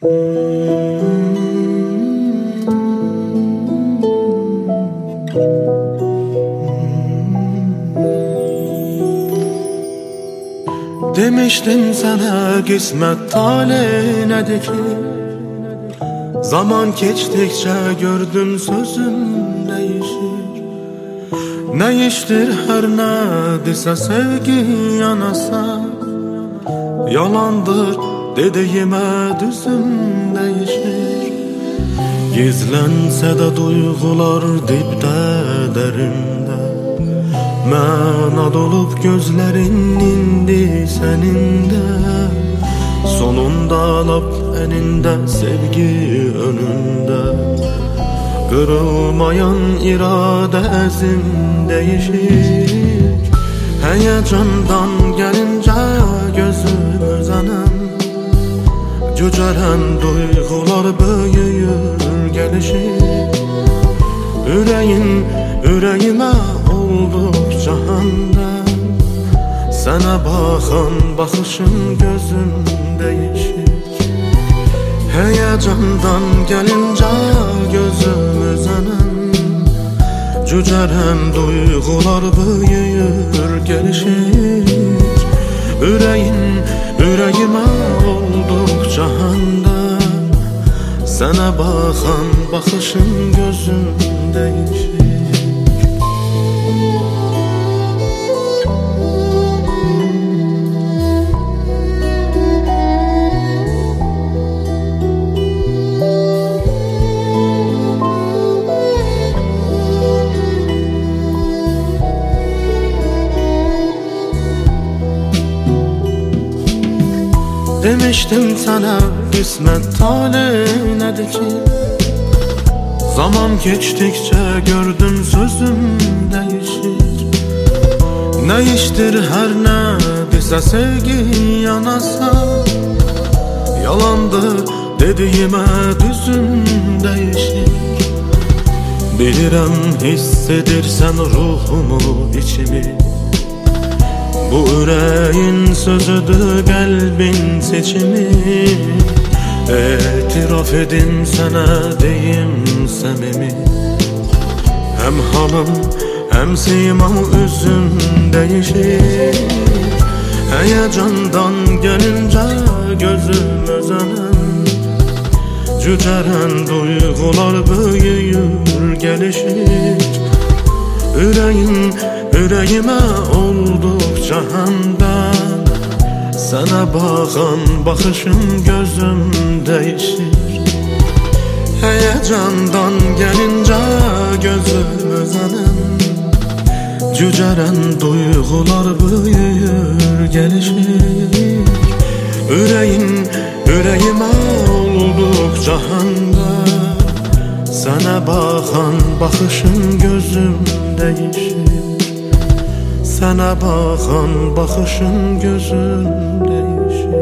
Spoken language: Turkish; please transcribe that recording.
Demiştim sana kısmet talihnedir ki, zaman geçtikçe gördüm sözüm değişir. Ne iştir her ne dese sevgi yanasa, yalandır dediğime düzüm değişir. Gizlense de duygular dipte derinde, Məna dolup gözlerin indi seninde. Sonunda lap eninde sevgi önünde, kırılmayan irade ezim değişir. Heyecandan gelince gözüm özenem, cücelen duygular büyür gelişir. Yüreğime oldukça hamdem, sana bakan bakışın gözüm değişik. Heyecandan gelince gözüm özenem, cücelen duygular büyür gelişir. Yüreğime oldukça hamdem, sana bakan bakışın gözüm değişik. Demiştim sana kısmet talihnedir ki, zaman geçtikçe gördüm sözüm değişir. Ne iştir her ne dese sevgi yanasa, yalandır dediğime düzüm değişir. Bilirəm hissedirsen ruhumu içimi, bu yüreğin sözüdür kalbin seçimi. İtiraf edim sana deyim samimi, hem halım hem simam üzüm değişir. Heyecandan gelince gözüm özenem, cücelen duygular büyür gelişir. Yüreğime oldukça hamdem, sana bakan bakışım gözüm değişir. Heyecandan gelince gözüm özenem, cücelen duygular büyür gelişir. Yüreğime oldukça hamdem, sana bakan bakışın gözüm değişir. Sana bakan bakışın gözüm değişir.